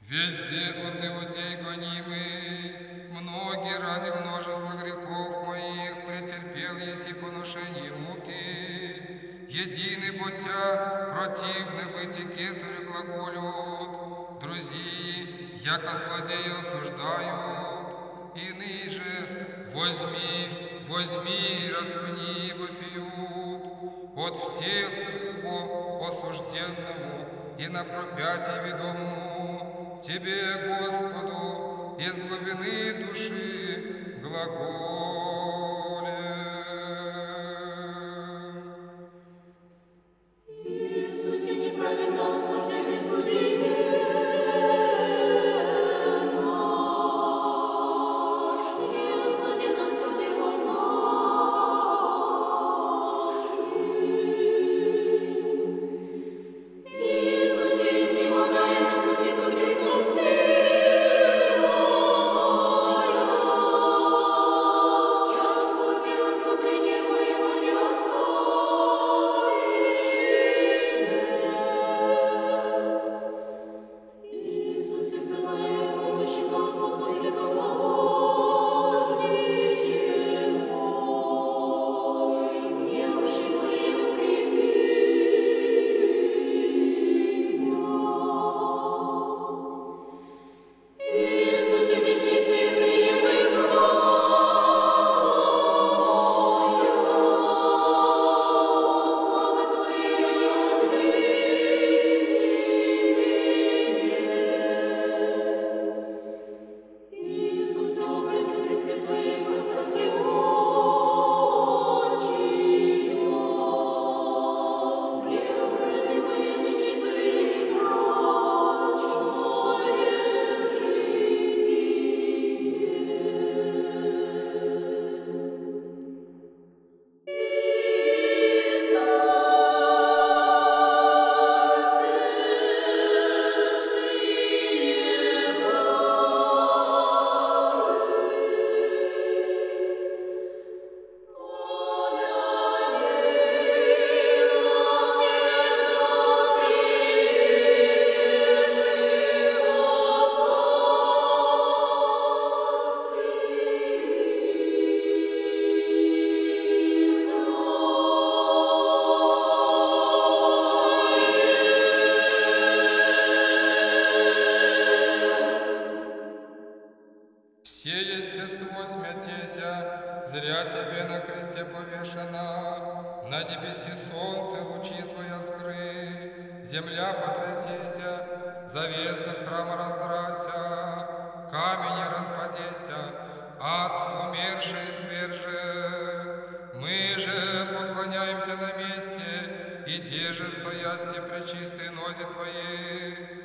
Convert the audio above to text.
Везде от иудей гонимый, многие ради множества грехов моих претерпел еси поношение муки. Единый будья, противны быть и кесарю глаголют, друзья, яко злодеи осуждают, иные же возьми, возьми и распни вопиют. От всех убо осужденному и на пропятие ведомому Тебе, Господу, из глубины души глаголем. Иисусе, неправедно осужденный суди наш, и осуди нас по делам нашим. Иисусе, изнемогая на пути под крестом сила моя, в час скорби возлюбления моего не остави меня. Иисусе, взывая о помощи Господу и помощниче мой, в немощи моей укрепи меня. Иисусе, бесчестие приеми славу мою, от славы Твоей не отрини меня. Иисусе, образе Христе Твоей просто силочия, преобрази мои нечистые и мрачное Все естество смятеся, зря тебе на кресте повешено, на небеси солнце лучи своя скры, земля потрясеся, завеса храма раздрася, камень распадеся, ад умерший изверже. Мы же поклоняемся на месте, и те же стоясти пречистой нозе Твоей,